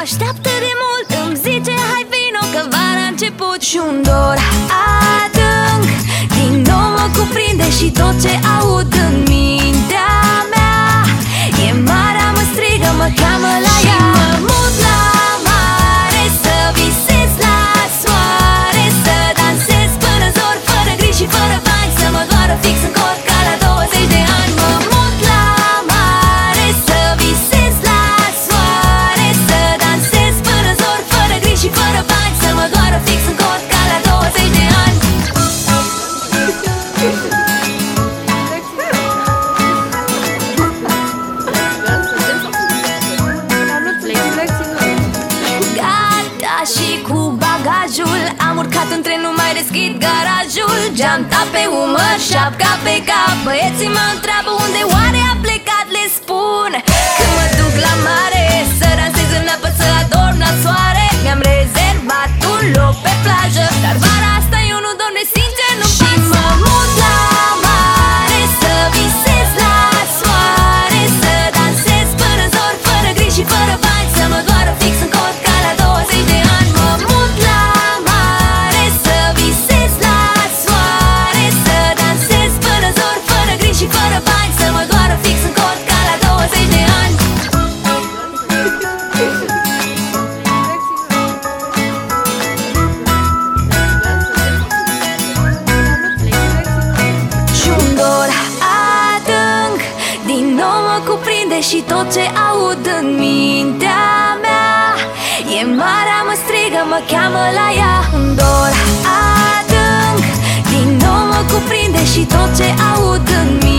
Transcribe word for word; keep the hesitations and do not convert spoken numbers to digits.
așteaptă de mult, îmi zice hai vino că vara a început. Și un dor adânc din nou mă cuprinde și tot ce aud în mintea mea e marea mă strigă, mă cheamă la ea. Și mă mut la mare să visez la soare, să dansez până zor, fără griji și fără bani, să mă doară fix în cot ca la douăzeci de ani. Mă mut la mare să visez la soare, să dansez până zor, fără griji și fără bani, să mă doară fix în cot ca la douăzeci de ani. Gata și cu bagajul, am urcat în tren, nu mai deschid garajul. Geanta pe umăr, șapca pe cap, băieții mă întreabă unde oare a plecat. Le spun că mă duc la mare, să dansez în apă, să adorm la soare. Mi-am rezervat un loc pe plajă, dar vara asta eu nu dorm de sincer, nu-mi pasă. Și mă mut la mare să visez la soare, să dansez până zor, fără griji și fără bani, să mă doară fix în cot ca la douăzeci de ani. Mă mut la mare să visez la soare, să dansez până zor, fără griji și fără bani, să mă doară fix în cot ca la douăzeci de ani. Și-un dor adânc din nou mă cuprinde și tot ce aud în mintea mea e marea mă strigă, mă cheamă la ea. Un dor adânc din nou mă cuprinde și tot ce aud în mintea